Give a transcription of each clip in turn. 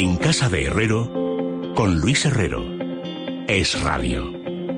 En casa de Herrero, con Luis Herrero. Es Radio.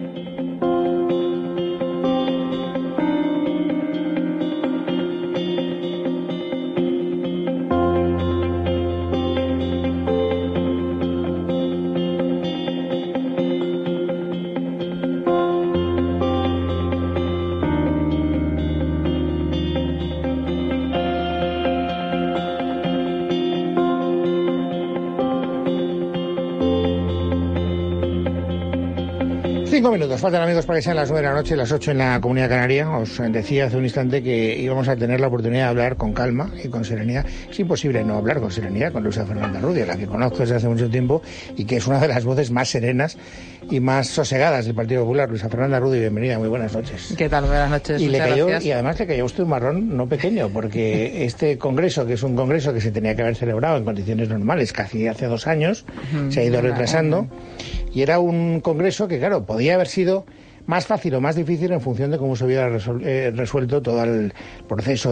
Minutos faltan, amigos, para que sean las 9 de la noche, las 8 en la Comunidad Canaria. Os decía hace un instante que íbamos a tener la oportunidad de hablar con calma y con serenidad. Es imposible no hablar con serenidad con Luisa Fernanda Rubio, a la que conozco desde hace mucho tiempo y que es una de las voces más serenas y más sosegadas del Partido Popular. Luisa Fernanda Rubio, bienvenida, muy buenas noches. ¿Qué tal? Buenas noches. Y gracias. Y además le cayó a usted un marrón no pequeño, porque este congreso, que es un congreso que se tenía que haber celebrado en condiciones normales casi hace 2 años, se ha ido retrasando, y era un congreso que, claro, podía haber sido más fácil o más difícil en función de cómo se hubiera resuelto todo el proceso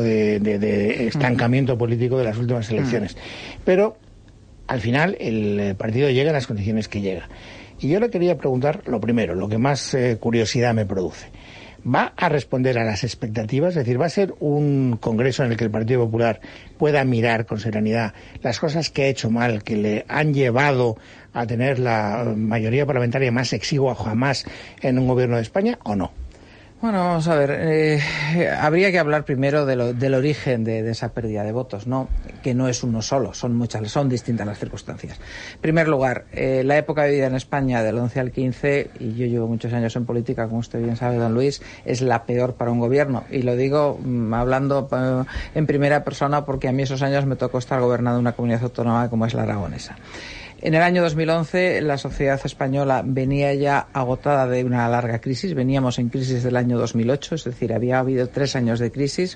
de estancamiento político de las últimas elecciones. Pero al final el partido llega en las condiciones que llega. Y yo le quería preguntar lo primero, lo que más curiosidad me produce. ¿Va a responder a las expectativas? Es decir, ¿va a ser un congreso en el que el Partido Popular pueda mirar con serenidad las cosas que ha hecho mal, que le han llevado a tener la mayoría parlamentaria más exigua jamás en un gobierno de España, o no? Bueno, vamos a ver, habría que hablar primero del origen de esa pérdida de votos, ¿no? Que no es uno solo, son distintas las circunstancias. En primer lugar, la época vivida en España del 11 al 15, y yo llevo muchos años en política, como usted bien sabe, don Luis, es la peor para un gobierno. Y lo digo hablando en primera persona porque a mí esos años me tocó estar gobernando una comunidad autónoma como es la aragonesa. En el año 2011 la sociedad española venía ya agotada de una larga crisis, veníamos en crisis del año 2008, es decir, había habido 3 años de crisis.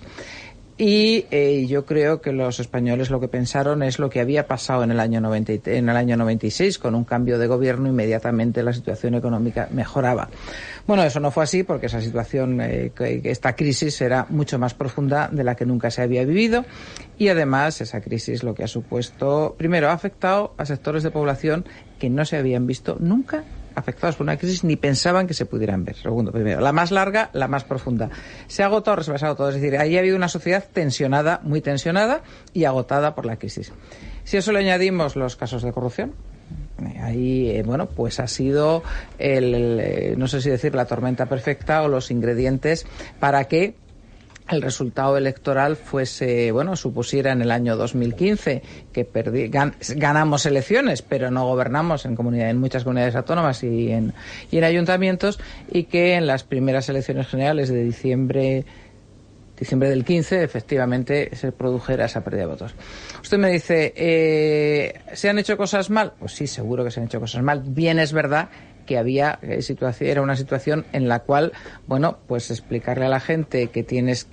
Y yo creo que los españoles lo que pensaron es lo que había pasado en el año 96, con un cambio de gobierno, inmediatamente la situación económica mejoraba. Bueno, eso no fue así, porque esa situación, esta crisis era mucho más profunda de la que nunca se había vivido, y además esa crisis lo que ha supuesto, primero, ha afectado a sectores de población que no se habían visto nunca afectados por una crisis ni pensaban que se pudieran ver. Segundo, primero, la más larga, la más profunda. Se ha agotado, rebasado todo. Es decir, ahí ha habido una sociedad tensionada, muy tensionada y agotada por la crisis. Si a eso le añadimos los casos de corrupción, ahí, bueno, pues ha sido no sé si decir la tormenta perfecta o los ingredientes para que el resultado electoral fuese, supusiera en el año 2015 que ganamos elecciones, pero no gobernamos en muchas comunidades autónomas y en ayuntamientos, y que en las primeras elecciones generales de diciembre del 15, efectivamente, se produjera esa pérdida de votos. Usted me dice, ¿se han hecho cosas mal? Pues sí, seguro que se han hecho cosas mal. Bien es verdad que era una situación en la cual, pues explicarle a la gente que tienes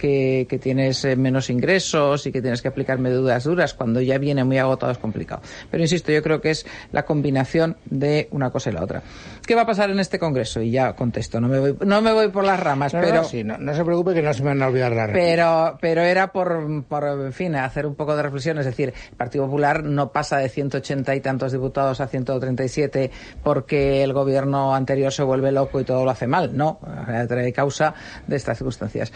menos ingresos y que tienes que aplicar medidas duras cuando ya viene muy agotado es complicado. Pero insisto, yo creo que es la combinación de una cosa y la otra. ¿Qué va a pasar en este congreso? Y ya contesto, no me voy por las ramas, pero no se preocupe, que no se me van a olvidar las ramas. Pero era por en fin, hacer un poco de reflexión. Es decir, el Partido Popular no pasa de 180 y tantos diputados a 137 porque el gobierno anterior se vuelve loco y todo lo hace mal. No, trae causa de estas circunstancias.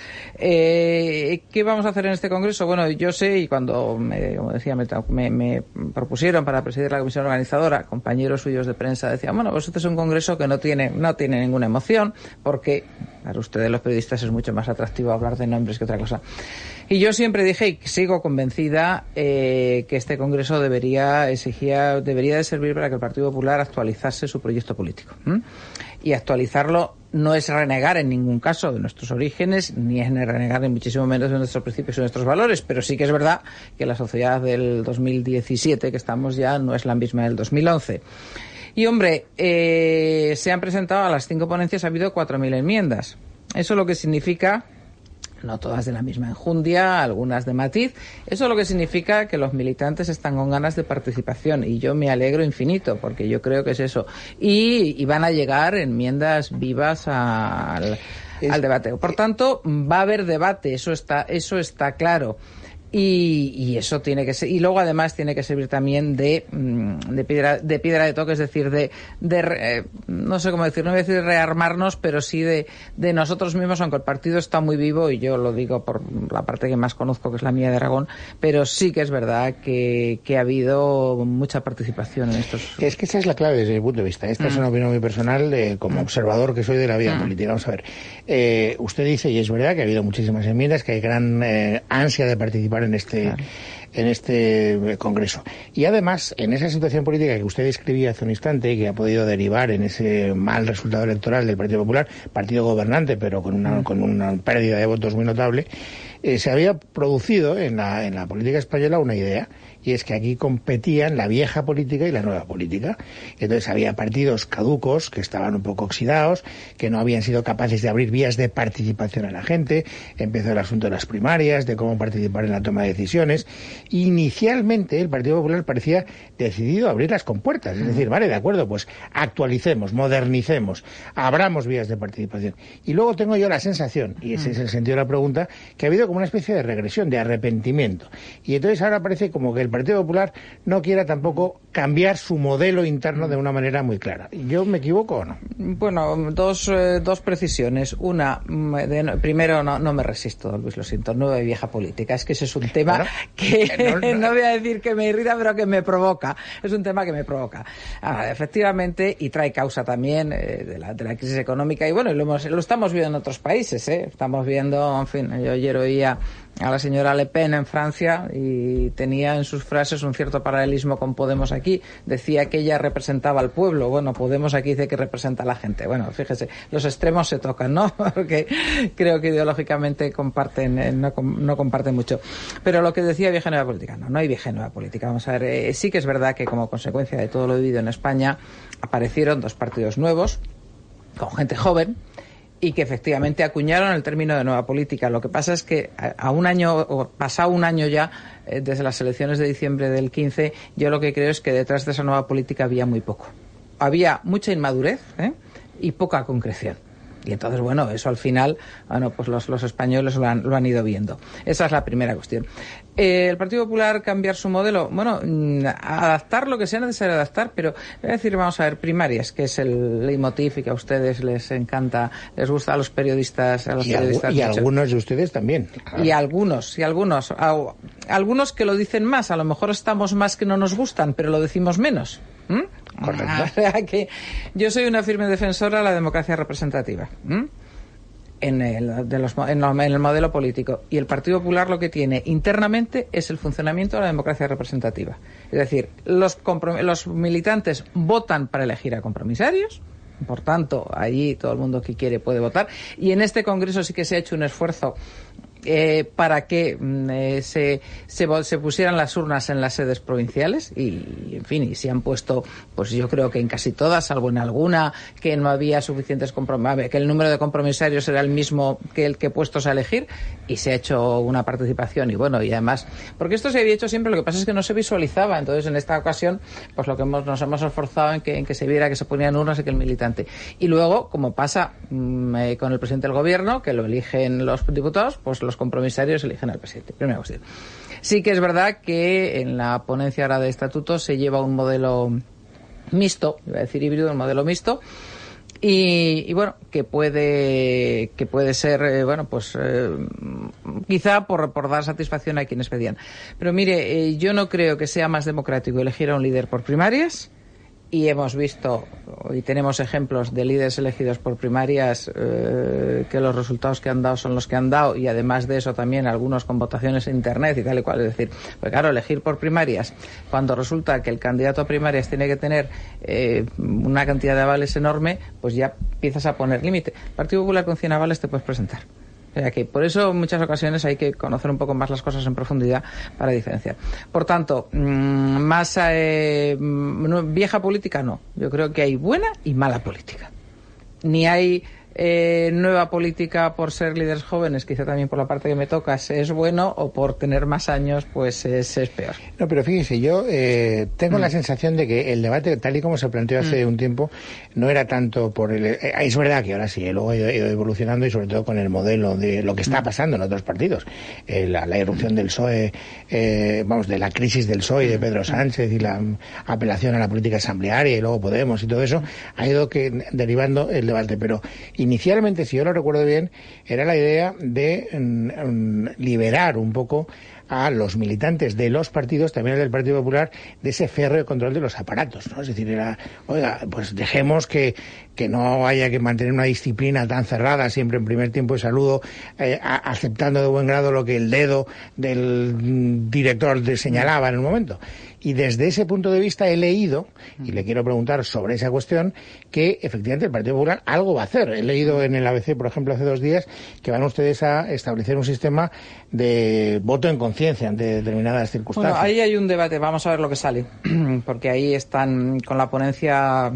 ¿Qué vamos a hacer en este congreso? Bueno, yo sé, y cuando como decía, me propusieron para presidir la comisión organizadora, compañeros suyos de prensa decían, pues este es un congreso que no tiene ninguna emoción, porque para ustedes los periodistas es mucho más atractivo hablar de nombres que otra cosa. Y yo siempre dije, y sigo convencida, que este congreso debería de servir para que el Partido Popular actualizase su proyecto político. Y actualizarlo no es renegar en ningún caso de nuestros orígenes, ni es renegar ni muchísimo menos de nuestros principios y nuestros valores, pero sí que es verdad que la sociedad del 2017 que estamos ya no es la misma del 2011. Y hombre, se han presentado a las 5 ponencias, ha habido 4.000 enmiendas. Eso lo que significa, no todas de la misma enjundia, algunas de matiz, eso lo que significa que los militantes están con ganas de participación, y yo me alegro infinito, porque yo creo que es eso. Y van a llegar enmiendas vivas al debate. Por tanto, va a haber debate, eso está claro. Y eso tiene que ser, y luego además tiene que servir también de piedra de toque, es decir, no sé cómo decir, no voy a decir rearmarnos, pero sí de nosotros mismos, aunque el partido está muy vivo, y yo lo digo por la parte que más conozco, que es la mía de Aragón, pero sí que es verdad que ha habido mucha participación en estos. Es que esa es la clave desde mi punto de vista. Esta es una opinión muy personal, como observador que soy de la vida política. Vamos a ver, usted dice, y es verdad, que ha habido muchísimas enmiendas, que hay gran ansia de participar en este Congreso. Y además, en esa situación política que usted describía hace un instante, y que ha podido derivar en ese mal resultado electoral del Partido Popular, partido gobernante, pero con una pérdida de votos muy notable, se había producido en la política española una idea, y es que aquí competían la vieja política y la nueva política. Entonces había partidos caducos que estaban un poco oxidados, que no habían sido capaces de abrir vías de participación a la gente. Empezó el asunto de las primarias, de cómo participar en la toma de decisiones. Inicialmente el Partido Popular parecía decidido a abrir las compuertas, es decir, vale, de acuerdo, pues actualicemos, modernicemos, abramos vías de participación. Y luego tengo yo la sensación, y ese es el sentido de la pregunta, que ha habido como una especie de regresión, de arrepentimiento. Y entonces ahora parece como que el Partido Popular no quiera tampoco cambiar su modelo interno de una manera muy clara. ¿Yo me equivoco o no? Bueno, dos precisiones. Una, primero, no me resisto, Luis, lo siento, nueva y vieja política. Es que ese es un tema no voy a decir que me irrita, pero que me provoca. Es un tema que me provoca. Efectivamente, y trae causa también de la crisis económica. Y bueno, lo estamos viendo en otros países, ¿eh? Estamos viendo, en fin, yo ayer oía a la señora Le Pen en Francia y tenía en sus frases un cierto paralelismo con Podemos aquí. Decía que ella representaba al pueblo. Bueno, Podemos aquí dice que representa a la gente. Bueno, fíjese, los extremos se tocan, ¿no? Porque creo que ideológicamente no comparten mucho. Pero lo que decía vieja nueva política, no hay vieja nueva política. Vamos a ver, sí que es verdad que como consecuencia de todo lo vivido en España aparecieron dos partidos nuevos con gente joven y que efectivamente acuñaron el término de nueva política. Lo que pasa es que pasado un año ya, desde las elecciones de diciembre del 15, yo lo que creo es que detrás de esa nueva política había muy poco. Había mucha inmadurez y poca concreción. Y entonces, bueno, eso al final, pues los españoles lo han ido viendo. Esa es la primera cuestión. El Partido Popular cambiar su modelo, bueno, adaptar lo que sea necesario adaptar, pero voy a decir, vamos a ver, primarias, que es el leitmotiv y que a ustedes les encanta, les gusta a los periodistas. Y algunos de ustedes también. Y algunos que lo dicen más, a lo mejor estamos más que no nos gustan, pero lo decimos menos. Correcto. O sea que yo soy una firme defensora de la democracia representativa en el modelo político, y el Partido Popular lo que tiene internamente es el funcionamiento de la democracia representativa. Es decir, los militantes votan para elegir a compromisarios. Por tanto, allí todo el mundo que quiere puede votar, y en este Congreso sí que se ha hecho un esfuerzo para que se pusieran las urnas en las sedes provinciales y, en fin, y se han puesto, pues yo creo que en casi todas, salvo en alguna que no había suficientes compromisarios, que el número de compromisarios era el mismo que el que puestos a elegir, y se ha hecho una participación. Y bueno, y además, porque esto se había hecho siempre, lo que pasa es que no se visualizaba. Entonces, en esta ocasión, pues lo que nos hemos esforzado en que se viera que se ponían urnas y que el militante. Y luego, como pasa con el presidente del gobierno, que lo eligen los diputados, pues los compromisarios eligen al presidente. Primera cuestión. Sí que es verdad que en la ponencia ahora de estatutos se lleva un modelo mixto, iba a decir híbrido, un modelo mixto, y bueno, que puede ser, quizá por dar satisfacción a quienes pedían. Pero mire, yo no creo que sea más democrático elegir a un líder por primarias. Y hemos visto y tenemos ejemplos de líderes elegidos por primarias que los resultados que han dado son los que han dado, y además de eso también algunos con votaciones en internet y tal y cual. Es decir, pues claro, elegir por primarias cuando resulta que el candidato a primarias tiene que tener una cantidad de avales enorme, pues ya empiezas a poner límite. El Partido Popular con 100 avales te puedes presentar. O sea que por eso en muchas ocasiones hay que conocer un poco más las cosas en profundidad para diferenciar. Por tanto, vieja política no. Yo creo que hay buena y mala política. Ni hay nueva política por ser líderes jóvenes, quizá también por la parte que me toca, es bueno, o por tener más años, pues es peor. No, pero fíjese, yo tengo la sensación de que el debate, tal y como se planteó hace un tiempo, no era tanto por el... es verdad que ahora sí, luego ha ido evolucionando, y sobre todo con el modelo de lo que está pasando en otros partidos. La irrupción del PSOE, de la crisis del PSOE y de Pedro Sánchez, y la apelación a la política asamblearia, y luego Podemos y todo eso, ha ido derivando el debate. Pero inicialmente, si yo lo recuerdo bien, era la idea de liberar un poco a los militantes de los partidos, también del Partido Popular, de ese férreo control de los aparatos, ¿no? Es decir, pues dejemos que no haya que mantener una disciplina tan cerrada, siempre en primer tiempo de saludo, aceptando de buen grado lo que el dedo del director señalaba en el momento. Y desde ese punto de vista he leído, y le quiero preguntar sobre esa cuestión, que efectivamente el Partido Popular algo va a hacer. He leído en el ABC, por ejemplo, hace 2 días, que van ustedes a establecer un sistema de voto en conciencia ante determinadas circunstancias. Bueno, ahí hay un debate, vamos a ver lo que sale, porque ahí están con la ponencia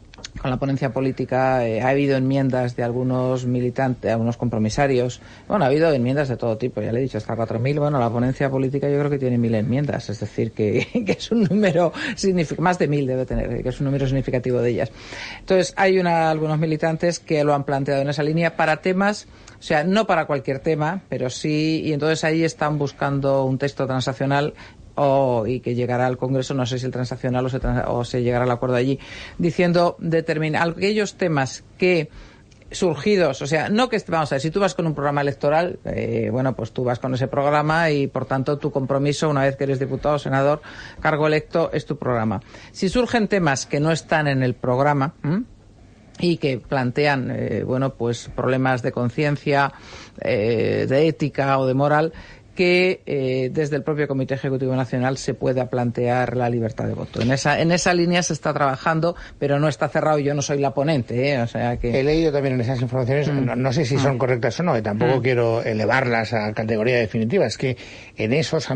política, ha habido enmiendas de algunos militantes, algunos compromisarios. Bueno, ha habido enmiendas de todo tipo, ya le he dicho, hasta 4.000. Bueno, la ponencia política yo creo que tiene 1.000 enmiendas, es decir, que es un número más de 1.000 debe tener, que es un número significativo de ellas. Entonces, hay algunos militantes que lo han planteado en esa línea para temas, o sea, no para cualquier tema, pero sí, y entonces ahí están buscando un texto transaccional y que llegará al Congreso, no sé si el transaccional o se llegará al acuerdo allí, diciendo determinar aquellos temas que surgidos, o sea, no que vamos a ver, si tú vas con un programa electoral, pues tú vas con ese programa y por tanto tu compromiso una vez que eres diputado, senador, cargo electo, es tu programa. Si surgen temas que no están en el programa, y que plantean pues problemas de conciencia, de ética o de moral, que desde el propio Comité Ejecutivo Nacional se pueda plantear la libertad de voto. En esa línea se está trabajando, pero no está cerrado. Yo no soy la ponente, o sea que... He leído también en esas informaciones, no sé si son correctas o no, y tampoco quiero elevarlas a categoría definitiva. Es que en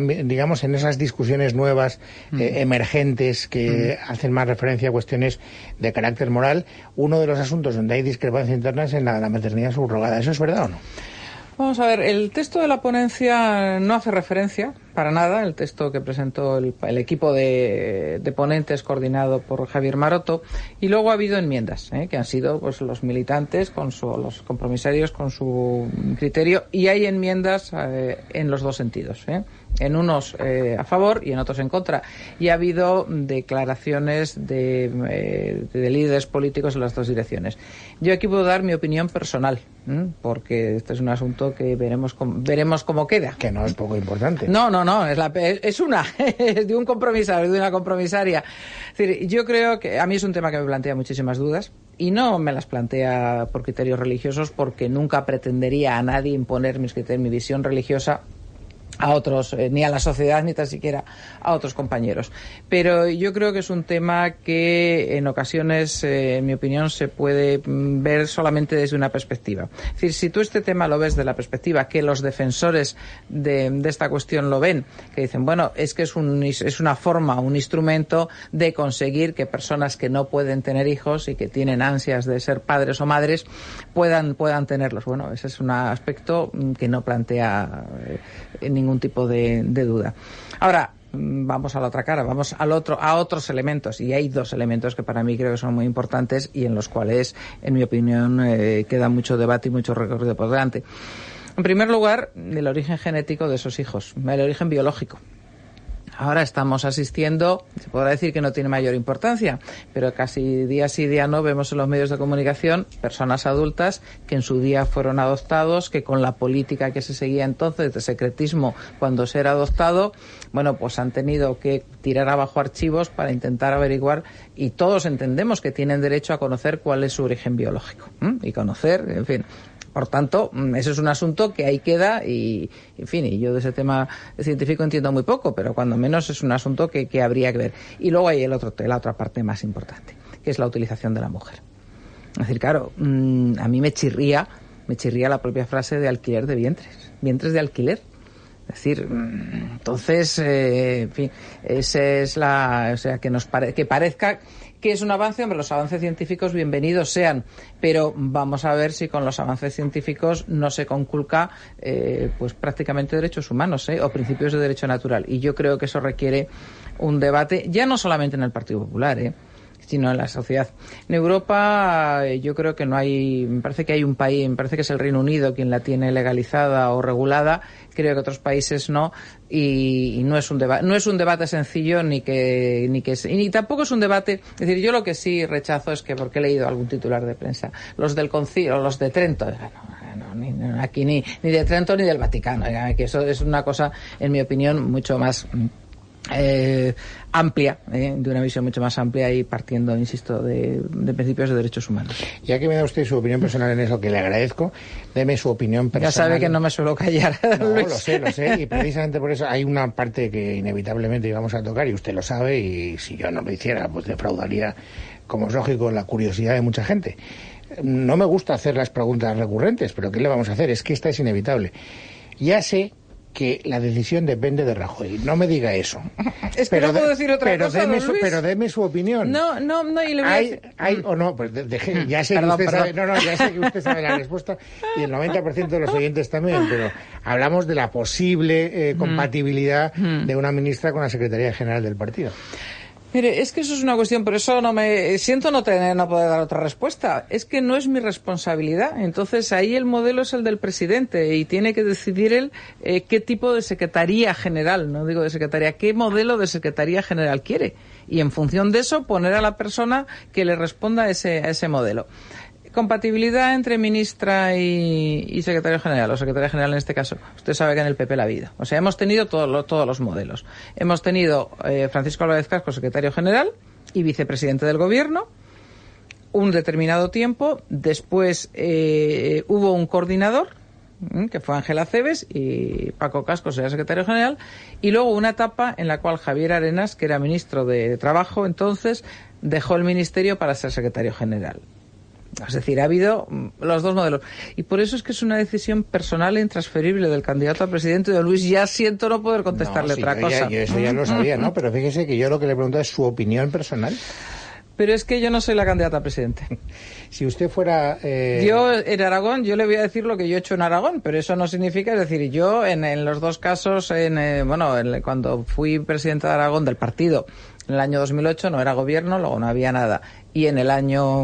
esas discusiones nuevas, emergentes, que hacen más referencia a cuestiones de carácter moral, uno de los asuntos donde hay discrepancias internas es en la maternidad subrogada. ¿Eso es verdad o no? Vamos a ver, el texto de la ponencia no hace referencia para nada, el texto que presentó el equipo de ponentes coordinado por Javier Maroto, y luego ha habido enmiendas, que han sido pues los militantes los compromisarios con su criterio, y hay enmiendas en los dos sentidos, en unos a favor y en otros en contra, y ha habido declaraciones de líderes políticos en las dos direcciones. Yo aquí puedo dar mi opinión personal, porque este es un asunto que veremos cómo queda. Que no es poco importante. No, es de un compromisario, de una compromisaria. Es decir, yo creo que a mí es un tema que me plantea muchísimas dudas, y no me las plantea por criterios religiosos, porque nunca pretendería a nadie imponer mi visión religiosa a otros, ni a la sociedad, ni tan siquiera a otros compañeros. Pero yo creo que es un tema que en ocasiones, en mi opinión, se puede ver solamente desde una perspectiva. Es decir, si tú este tema lo ves de la perspectiva que los defensores de esta cuestión lo ven, que dicen, bueno, es que es una forma, un instrumento de conseguir que personas que no pueden tener hijos y que tienen ansias de ser padres o madres puedan tenerlos. Bueno, ese es un aspecto que no plantea ningún tipo de duda. Ahora, vamos a la otra cara, vamos a otros elementos, y hay 2 elementos que para mí creo que son muy importantes y en los cuales, en mi opinión, queda mucho debate y mucho recorrido por delante. En primer lugar, el origen genético de esos hijos, el origen biológico. Ahora estamos asistiendo, se podrá decir que no tiene mayor importancia, pero casi día sí día no vemos en los medios de comunicación personas adultas que en su día fueron adoptados, que con la política que se seguía entonces de secretismo cuando se era adoptado, bueno, pues han tenido que tirar abajo archivos para intentar averiguar, y todos entendemos que tienen derecho a conocer cuál es su origen biológico, y conocer, en fin. Por tanto, ese es un asunto que ahí queda y, en fin, y yo de ese tema científico entiendo muy poco, pero cuando menos es un asunto que habría que ver. Y luego hay la otra parte más importante, que es la utilización de la mujer. Es decir, claro, a mí me chirría la propia frase de alquiler de vientres de alquiler. Es decir, entonces, en fin, esa es o sea, que parezca ¿Qué es un avance? Hombre, los avances científicos bienvenidos sean, pero vamos a ver si con los avances científicos no se conculca pues prácticamente derechos humanos o principios de derecho natural. Y yo creo que eso requiere un debate, ya no solamente en el Partido Popular, sino en la sociedad. En Europa yo creo que no hay, me parece que hay un país, me parece que es el Reino Unido quien la tiene legalizada o regulada, creo que otros países no, y no es un debate sencillo ni tampoco es un debate, es decir, yo lo que sí rechazo es que, porque he leído algún titular de prensa, los del Concilio, los de Trento, aquí ni de Trento ni del Vaticano, que eso es una cosa, en mi opinión, mucho más amplia, de una visión mucho más amplia y partiendo, insisto, de principios de derechos humanos. Ya que me da usted su opinión personal en eso, que le agradezco, deme su opinión personal. Ya sabe que no me suelo callar. No, lo sé, y precisamente por eso hay una parte que inevitablemente íbamos a tocar y usted lo sabe, y si yo no lo hiciera, pues defraudaría, como es lógico, la curiosidad de mucha gente. No me gusta hacer las preguntas recurrentes, pero ¿qué le vamos a hacer? Es que esta es inevitable. Ya sé que la decisión depende de Rajoy. No me diga eso. Es que no puedo decir otra cosa, don Luis. Pero deme su opinión. No, y le voy a decir... ¿Hay o no? Pues ya sé que usted sabe... ya sé que usted sabe la respuesta y el 90% de los oyentes también, pero hablamos de la posible compatibilidad de una ministra con la Secretaría General del partido. Mire, es que eso es una cuestión, por eso no poder dar otra respuesta. Es que no es mi responsabilidad. Entonces ahí el modelo es el del presidente y tiene que decidir él qué tipo de secretaría general, no digo de secretaría, qué modelo de secretaría general quiere. Y en función de eso poner a la persona que le responda a ese modelo. Compatibilidad entre ministra y secretario general, o secretaria general en este caso. Usted sabe que en el PP la ha habido. O sea, hemos tenido todos los modelos. Hemos tenido Francisco Álvarez Cascos, secretario general y vicepresidente del gobierno, un determinado tiempo. Después hubo un coordinador, que fue Ángel Acebes, y Paco Cascos era secretario general, y luego una etapa en la cual Javier Arenas, que era ministro de Trabajo entonces, dejó el ministerio para ser secretario general. Es decir, ha habido los dos modelos. Y por eso es que es una decisión personal e intransferible del candidato a presidente. Don Luis, ya siento no poder contestarle otra cosa. Yo eso ya lo sabía, ¿no? Pero fíjese que yo lo que le pregunto es su opinión personal. Pero es que yo no soy la candidata a presidente. Si usted fuera... Yo en Aragón, yo le voy a decir lo que yo he hecho en Aragón, pero eso no significa, es decir, yo en los dos casos, cuando fui presidente de Aragón del partido, en el año 2008 no era gobierno, luego no había nada. Y en el año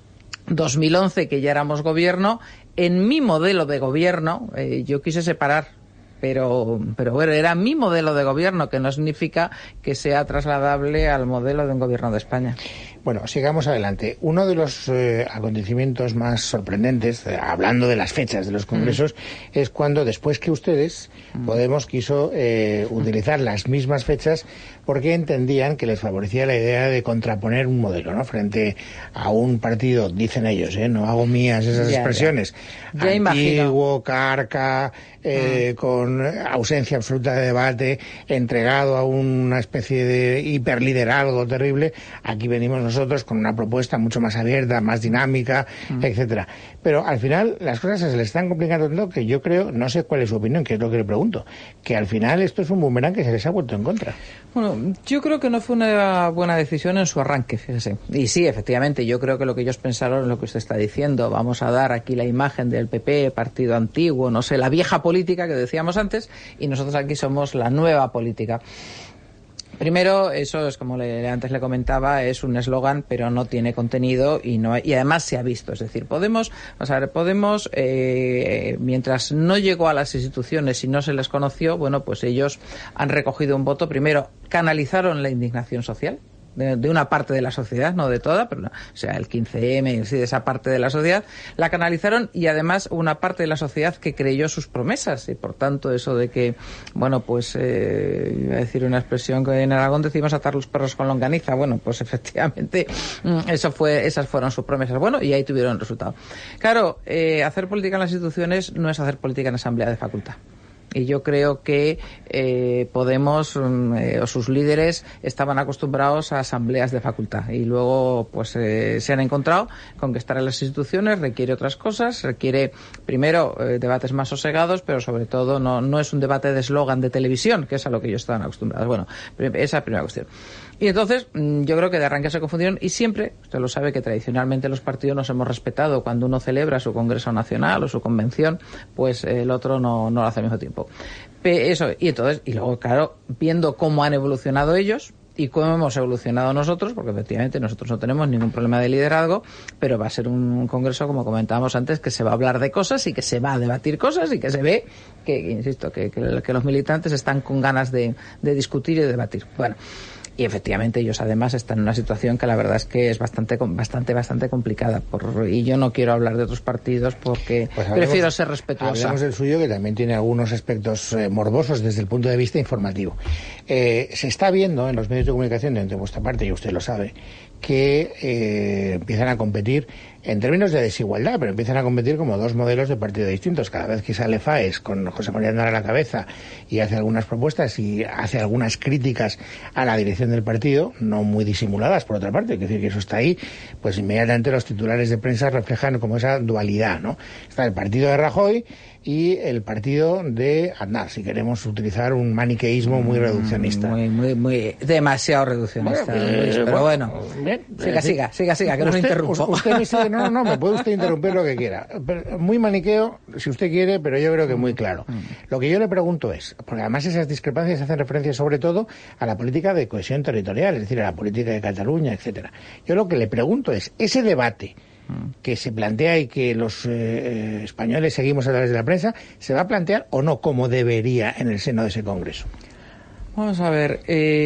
2011, que ya éramos gobierno, en mi modelo de gobierno, yo quise separar, pero bueno, era mi modelo de gobierno, que no significa que sea trasladable al modelo de un gobierno de España. Bueno, sigamos adelante. Uno de los acontecimientos más sorprendentes, hablando de las fechas de los congresos, es cuando, después que ustedes, Podemos quiso utilizar las mismas fechas porque entendían que les favorecía la idea de contraponer un modelo, ¿no? Frente a un partido, dicen ellos, no hago mías esas expresiones, antiguo, carca, con ausencia absoluta de debate, entregado a una especie de hiperliderazgo terrible. Aquí venimos nosotros con una propuesta mucho más abierta, más dinámica, etcétera. Pero al final las cosas se les están complicando tanto que yo creo, no sé cuál es su opinión, que es lo que le pregunto, que al final esto es un boomerang que se les ha vuelto en contra. Bueno, yo creo que no fue una buena decisión en su arranque, fíjese. Y sí, efectivamente, yo creo que lo que ellos pensaron es lo que usted está diciendo. Vamos a dar aquí la imagen del PP, partido antiguo, no sé, la vieja política que decíamos antes, y nosotros aquí somos la nueva política. Primero, eso es como antes le comentaba, es un eslogan, pero no tiene contenido y además se ha visto. Es decir, Podemos, mientras no llegó a las instituciones y no se les conoció, bueno, pues ellos han recogido un voto. Primero, canalizaron la indignación social de una parte de la sociedad, no de toda, pero o sea, el 15M, de esa parte de la sociedad, la canalizaron, y además una parte de la sociedad que creyó sus promesas, y por tanto eso de que, bueno, pues iba a decir una expresión que en Aragón decimos atar los perros con longaniza. Bueno, pues efectivamente esas fueron sus promesas. Bueno, y ahí tuvieron el resultado. Claro, hacer política en las instituciones no es hacer política en asamblea de facultad. Y yo creo que Podemos o sus líderes estaban acostumbrados a asambleas de facultad y luego pues se han encontrado con que estar en las instituciones requiere otras cosas, requiere primero debates más sosegados, pero sobre todo no es un debate de eslogan de televisión, que es a lo que ellos estaban acostumbrados. Bueno, esa es la primera cuestión. Y entonces, yo creo que de arranque se confundieron y siempre, usted lo sabe, que tradicionalmente los partidos nos hemos respetado. Cuando uno celebra su Congreso Nacional o su convención, pues el otro no lo hace al mismo tiempo. Eso, y luego, claro, viendo cómo han evolucionado ellos y cómo hemos evolucionado nosotros, porque efectivamente nosotros no tenemos ningún problema de liderazgo, pero va a ser un congreso, como comentábamos antes, que se va a hablar de cosas y que se va a debatir cosas y que se ve que insisto, que los militantes están con ganas de discutir y de debatir. Bueno, y efectivamente ellos además están en una situación que la verdad es que es bastante complicada y yo no quiero hablar de otros partidos porque pues prefiero ser respetuosa. Hablemos del suyo, que también tiene algunos aspectos morbosos desde el punto de vista informativo. Se está viendo en los medios de comunicación de vuestra parte, y usted lo sabe, que empiezan a competir en términos de desigualdad, pero empiezan a competir como dos modelos de partido distintos. Cada vez que sale Faes con José María Aznar a la cabeza y hace algunas propuestas y hace algunas críticas a la dirección del partido, no muy disimuladas por otra parte, es decir, que eso está ahí, pues inmediatamente los titulares de prensa reflejan como esa dualidad, ¿no? Está el partido de Rajoy y el partido de Aznar, si queremos utilizar un maniqueísmo muy reduccionista. Muy demasiado reduccionista. Bueno, bien, siga, que no se interrumpa. Usted dice, no, me puede usted interrumpir lo que quiera. Pero muy maniqueo, si usted quiere, pero yo creo que muy claro. Lo que yo le pregunto es, porque además esas discrepancias hacen referencia sobre todo a la política de cohesión territorial, es decir, a la política de Cataluña, etcétera. Yo lo que le pregunto es, ese debate que se plantea y que los españoles seguimos a través de la prensa, ¿se va a plantear o no como debería en el seno de ese Congreso? Vamos a ver,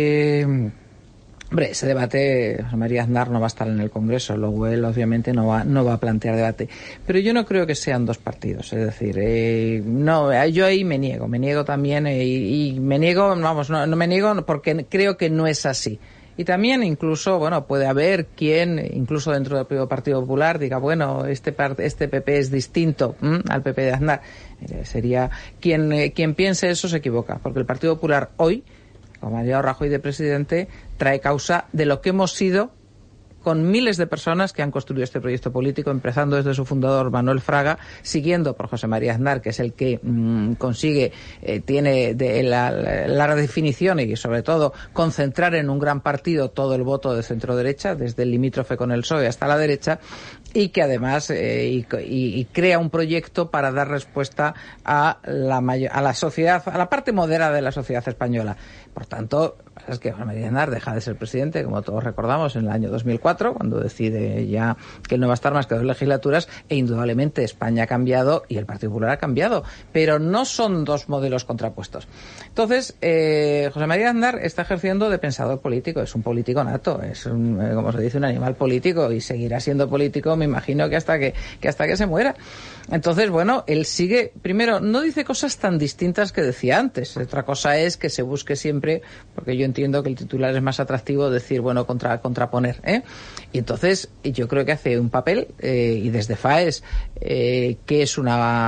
hombre, ese debate, José María Aznar no va a estar en el Congreso, luego él obviamente no va a plantear debate, pero yo no creo que sean dos partidos, es decir, no, yo ahí me niego también y me niego, no me niego porque creo que no es así. Y también incluso, bueno, puede haber quien, incluso dentro del propio Partido Popular, diga, bueno, este PP es distinto al PP de Aznar. Sería quien piense eso se equivoca, porque el Partido Popular hoy, con Mariano Rajoy de presidente, trae causa de lo que hemos sido con miles de personas que han construido este proyecto político, empezando desde su fundador Manuel Fraga, siguiendo por José María Aznar, que es el que consigue, tiene la definición y sobre todo concentrar en un gran partido todo el voto de centro-derecha, desde el limítrofe con el PSOE hasta la derecha, y que además y crea un proyecto para dar respuesta a la sociedad, a la parte moderada de la sociedad española. Por tanto, es que José María Aznar deja de ser presidente, como todos recordamos, en el año 2004, cuando decide ya que él no va a estar más que 2 legislaturas, e indudablemente España ha cambiado y el Partido Popular ha cambiado, pero no son dos modelos contrapuestos. Entonces, José María Aznar está ejerciendo de pensador político, es un político nato, es como se dice, un animal político, y seguirá siendo político, me imagino que hasta que se muera. Entonces, bueno, él sigue, primero, no dice cosas tan distintas que decía antes. Otra cosa es que se busque siempre, porque yo entiendo que el titular es más atractivo, decir, bueno, contraponer, Y entonces, yo creo que hace un papel, y desde FAES, que es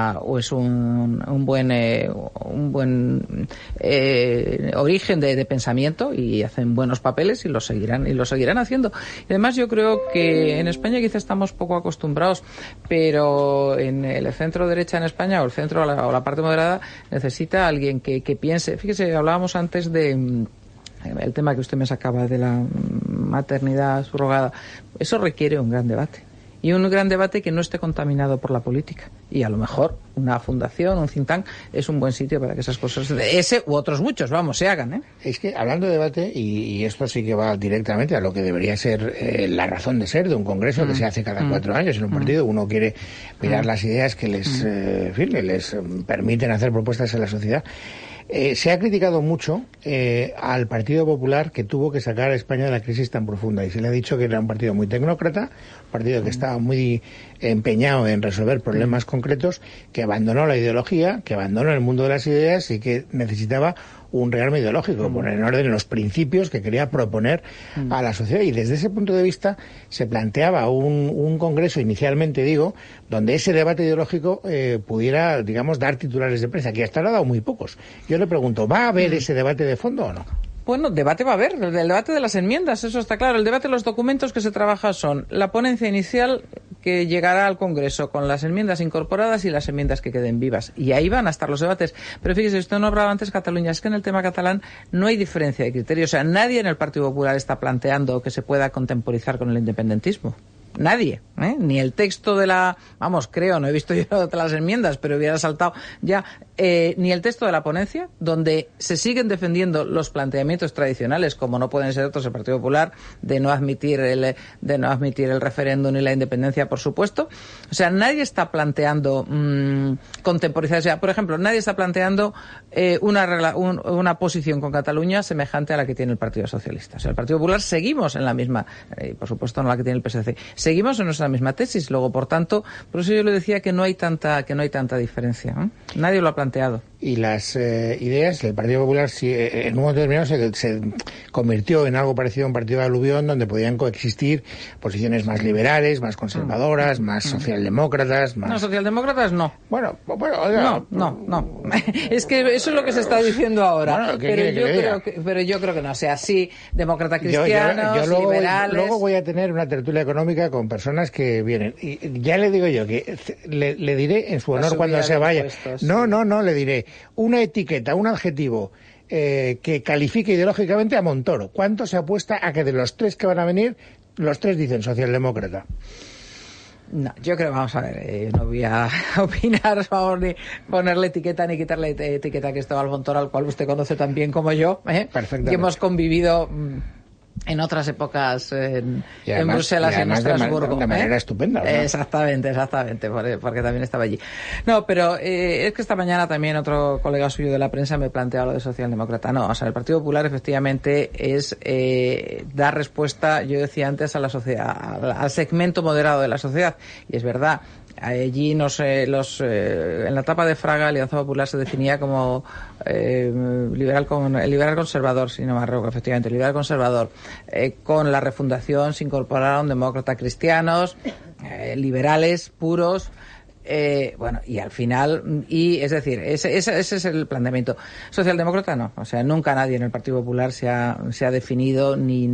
un buen origen de pensamiento, y hacen buenos papeles y lo seguirán haciendo. Y además, yo creo que en España quizá estamos poco acostumbrados, pero en el centro derecha en España, o el centro o la parte moderada, necesita alguien que piense. Fíjese, hablábamos antes de el tema que usted me sacaba de la maternidad subrogada. Eso requiere un gran debate. Y un gran debate que no esté contaminado por la política. Y a lo mejor una fundación, un think tank, es un buen sitio para que esas cosas, de ese u otros muchos, se hagan, Es que, hablando de debate, y esto sí que va directamente a lo que debería ser la razón de ser de un congreso que se hace cada 4 años en un partido. Uno quiere mirar las ideas que les permiten hacer propuestas en la sociedad. Se ha criticado mucho al Partido Popular, que tuvo que sacar a España de la crisis tan profunda, y se le ha dicho que era un partido muy tecnócrata, un partido que estaba muy empeñado en resolver problemas concretos, que abandonó la ideología, que abandonó el mundo de las ideas y que necesitaba un rearme ideológico, poner en orden los principios que quería proponer a la sociedad. Y desde ese punto de vista se planteaba un congreso, inicialmente digo, donde ese debate ideológico pudiera, digamos, dar titulares de prensa, que hasta ahora ha dado muy pocos. Yo le pregunto, ¿va a haber ese debate de fondo o no? Bueno, debate va a haber, el debate de las enmiendas, eso está claro. El debate de los documentos que se trabaja son la ponencia inicial que llegará al Congreso con las enmiendas incorporadas y las enmiendas que queden vivas. Y ahí van a estar los debates. Pero fíjese, usted no hablaba antes de Cataluña, es que en el tema catalán no hay diferencia de criterio. O sea, nadie en el Partido Popular está planteando que se pueda contemporizar con el independentismo. Nadie, ni el texto de la... Vamos, creo, no he visto yo las enmiendas, pero hubiera saltado ya... ni el texto de la ponencia, donde se siguen defendiendo los planteamientos tradicionales, como no pueden ser otros el Partido Popular, de no admitir el referéndum ni la independencia, por supuesto. O sea, nadie está planteando contemporizar. O sea, por ejemplo, nadie está planteando una posición con Cataluña semejante a la que tiene el Partido Socialista. O sea, el Partido Popular seguimos en la misma, por supuesto no la que tiene el PSC, seguimos en nuestra misma tesis. Luego, por tanto, por eso yo le decía que no hay tanta diferencia. Nadie lo ha planteado. Y las ideas, el Partido Popular en un momento determinado se convirtió en algo parecido a un partido de aluvión donde podían coexistir posiciones más liberales, más conservadoras, más socialdemócratas, más... No, socialdemócratas no. Bueno, No. Es que eso es lo que se está diciendo ahora. Bueno, pero yo creo que no. O sea, sí, demócrata cristianos, yo luego liberales... luego voy a tener una tertulia económica con personas que vienen. Y ya le digo yo que le diré en su honor cuando se vaya. No, le diré una etiqueta, un adjetivo que califique ideológicamente a Montoro. ¿Cuánto se apuesta a que de los tres que van a venir, los tres dicen socialdemócrata? No, yo creo, vamos a ver, no voy a opinar, favor, ni ponerle etiqueta ni quitarle etiqueta a Cristóbal Montoro, al cual usted conoce tan bien como yo, Perfectamente. Y hemos convivido en otras épocas en Bruselas y en Estrasburgo. De manera estupenda, ¿verdad? Exactamente, porque también estaba allí. No, pero es que esta mañana también otro colega suyo de la prensa me planteaba lo de socialdemócrata. No, o sea, el Partido Popular efectivamente es dar respuesta, yo decía antes, a la sociedad, al segmento moderado de la sociedad. Y es verdad. Allí en la etapa de Fraga, Alianza Popular se definía como liberal conservador, si no me equivoco, efectivamente, liberal conservador. Con la refundación se incorporaron demócratas cristianos, liberales puros. Y al final, es decir, ese es el planteamiento. Socialdemócrata no, o sea, nunca nadie en el Partido Popular se ha definido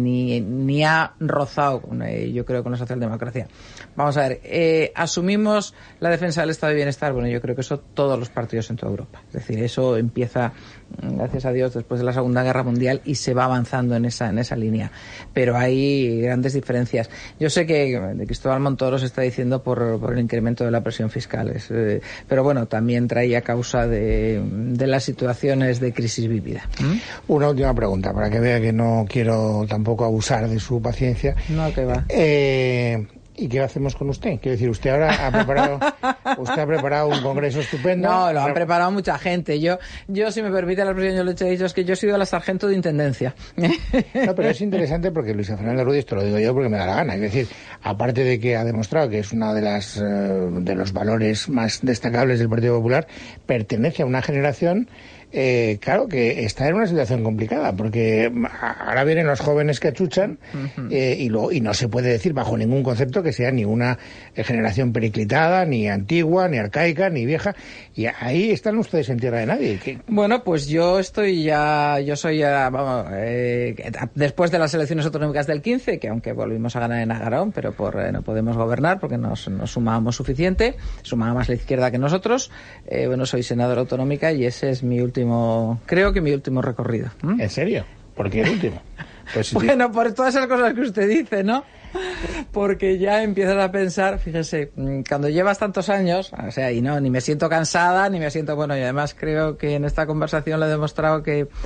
ni ha rozado, yo creo, con la socialdemocracia. Vamos a ver, asumimos la defensa del Estado de Bienestar. Bueno, yo creo que eso todos los partidos en toda Europa. Es decir, eso empieza, gracias a Dios, después de la Segunda Guerra Mundial y se va avanzando en esa línea. Pero hay grandes diferencias. Yo sé que de Cristóbal Montoro se está diciendo por el incremento de la presión fiscal. Pero bueno, también traía causa de las situaciones de crisis vivida. Una última pregunta, para que vea que no quiero tampoco abusar de su paciencia. No, que va. ¿Y qué hacemos con usted? Quiero decir, usted ahora ha preparado un congreso estupendo. No, lo han preparado mucha gente. Yo si me permite la expresión, yo le he dicho, es que yo he sido la sargento de intendencia. No, pero es interesante porque Luisa Fernanda Rudi, esto lo digo yo porque me da la gana. Es decir, aparte de que ha demostrado que es uno de los valores más destacables del Partido Popular, pertenece a una generación claro, que está en una situación complicada, porque ahora vienen los jóvenes que achuchan y no se puede decir bajo ningún concepto que sea ni una generación periclitada, ni antigua, ni arcaica, ni vieja, y ahí están ustedes en tierra de nadie. Bueno, pues yo soy ya, vamos, después de las elecciones autonómicas del 15, que aunque volvimos a ganar en Agarón, pero no podemos gobernar porque nos sumábamos suficiente, sumaba más la izquierda que nosotros, soy senadora autonómica y ese es creo que mi último recorrido. ¿En serio? ¿Por qué el último? Pues bueno, por todas esas cosas que usted dice, ¿no? Porque ya empiezas a pensar, fíjese, cuando llevas tantos años, o sea, y no, ni me siento cansada, ni me siento, y además creo que en esta conversación le he demostrado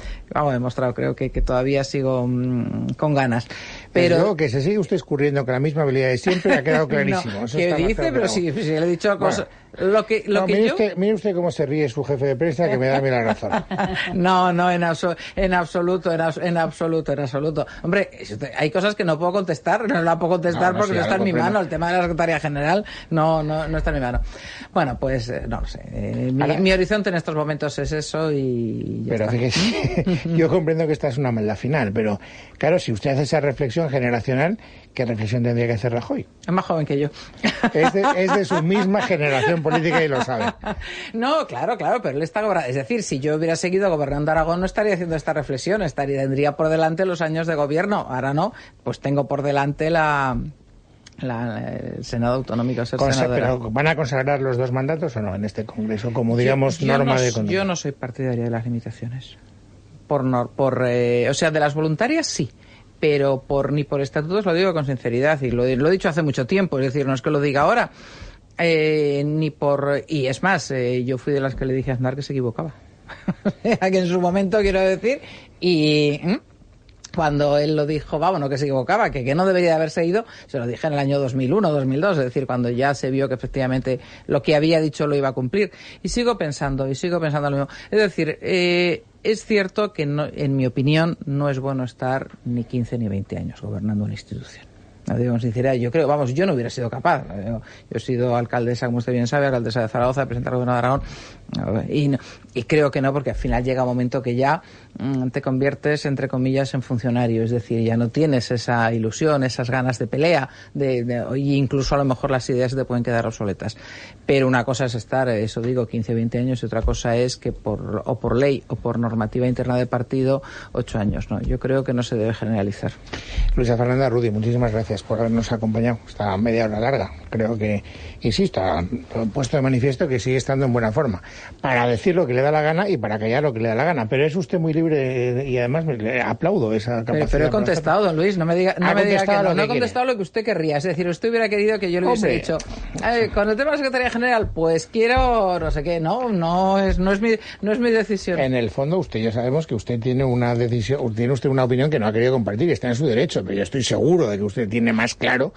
creo que todavía sigo con ganas. Pero luego que se sigue usted escurriendo con la misma habilidad de siempre, ha quedado clarísimo. No, ¿qué dice? Pero si le he dicho cosas... Mire usted cómo se ríe su jefe de prensa, que me da a mí la razón. No, en absoluto. Hombre, hay cosas que no puedo contestar, no la puedo contestar porque no está en mi mano. El tema de la Secretaría General no está en mi mano. Bueno, pues no lo sé. Mi horizonte en estos momentos es eso y ya pero está. Fíjese, yo comprendo que esta es una maldad final, pero claro, si usted hace esa reflexión generacional, ¿qué reflexión tendría que hacer Rajoy? Es más joven que yo. Es de su misma generación política y lo sabe. No, claro, pero él está gobernando. Es decir, si yo hubiera seguido gobernando Aragón no estaría haciendo esta reflexión, tendría por delante los años de gobierno. Ahora no, pues tengo por delante el Senado Autonómico. ¿Pero van a consagrar los 2 mandatos o no en este Congreso como, digamos, norma de conducta? Yo no soy partidaria de las limitaciones. O sea, de las voluntarias sí. Pero ni por estatutos, lo digo con sinceridad, y lo he dicho hace mucho tiempo, es decir, no es que lo diga ahora, y es más, yo fui de las que le dije a Aznar que se equivocaba. Que en su momento, quiero decir, y cuando él lo dijo, que se equivocaba, que no debería de haberse ido, se lo dije en el año 2001, 2002, es decir, cuando ya se vio que efectivamente lo que había dicho lo iba a cumplir. Y sigo pensando lo mismo. Es decir, es cierto que en mi opinión no es bueno estar ni 15 ni 20 años gobernando una institución. Lo digo con sinceridad, yo no hubiera sido capaz. Yo he sido alcaldesa, como usted bien sabe, alcaldesa de Zaragoza, presidenta del Gobierno de Aragón, y creo que no, porque al final llega un momento que ya te conviertes, entre comillas, en funcionario, es decir, ya no tienes esa ilusión, esas ganas de pelea, y incluso a lo mejor las ideas te pueden quedar obsoletas. Pero una cosa es estar, 15, 20 años, y otra cosa es que por ley o por normativa interna de partido, 8 años, no. Yo creo que no se debe generalizar. Luisa Fernanda Rudi, muchísimas gracias por habernos acompañado. Está media hora larga. Creo que, insisto, ha puesto de manifiesto que sigue estando en buena forma para decir lo que le da la gana y para callar lo que le da la gana. Pero es usted muy libre y además le aplaudo esa capacidad. Pero he contestado, don Luis, no me diga que no he contestado lo que usted querría. Es decir, usted hubiera querido que yo le hubiese dicho, con el tema de la Secretaría General, pues quiero no sé qué. No es mi decisión. En el fondo, usted ya sabemos que usted tiene una decisión, tiene usted una opinión que no ha querido compartir, está en su derecho, pero yo estoy seguro de que usted tiene más claro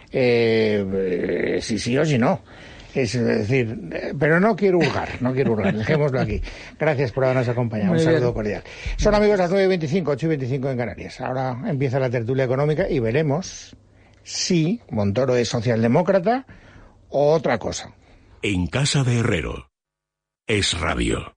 si sí o si no. Es decir, pero no quiero hurgar, dejémoslo aquí. Gracias por habernos acompañado, un saludo cordial. Son amigos las 9:25, 8:25 en Canarias. Ahora empieza la tertulia económica y veremos si Montoro es socialdemócrata o otra cosa. En casa de Herrero, Es Radio.